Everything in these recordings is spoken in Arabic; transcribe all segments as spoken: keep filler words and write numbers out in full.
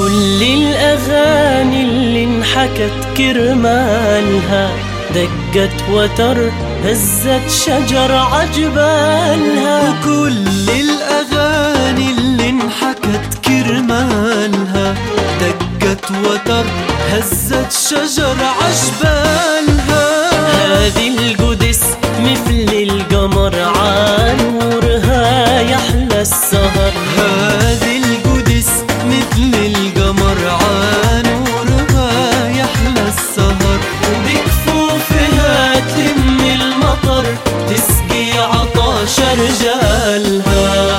كل الأغاني اللي انحكت كرمالها دقت وتر هزت شجر عجبالها. وكل الأغاني اللي انحكت كرمالها دقت وتر هزت شجر عجبالها. هذه القدس مثل القمر عالنورها يحلى السهر. هذه القدس مثل القمر عالنورها يحلى السهر. بكفوفها تلم المطر تسقي عطاش رجالها.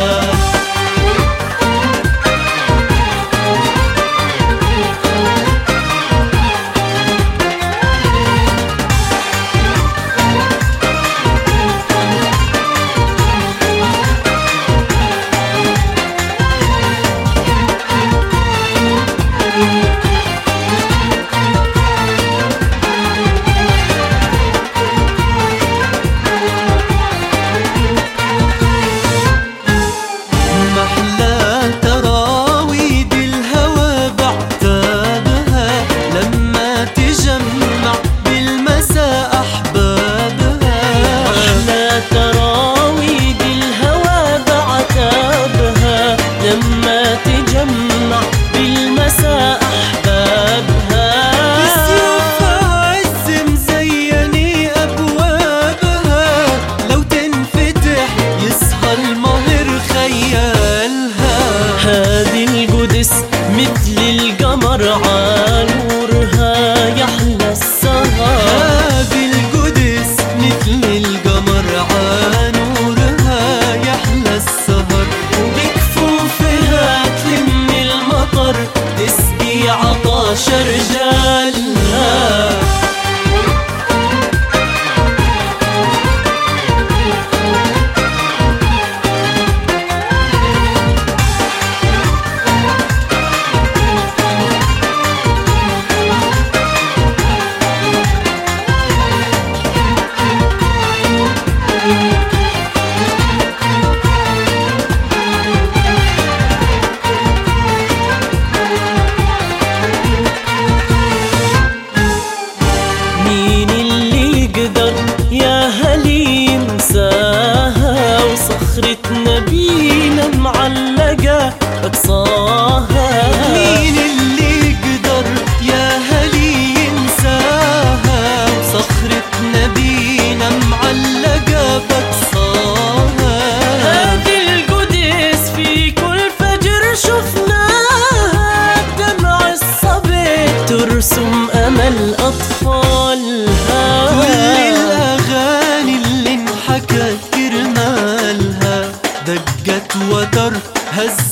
مثل القمر عالنورها يحلى السهر. هذه القدس مثل القمر عالنورها يحلى السهر. بكفوفها تلم المطر تسقي عطاش رجالها. صخرة نبينا معلقة أقصاها. مين اللي يقدر يا هلي ينساها؟ صخرة نبينا معلقة بأقصاها. هذه القدس في كل فجر شفناها بدمع الصبي ترسم أمل أطفالها. كل الأغاني اللي انحكت كرمالها دقت وتر هز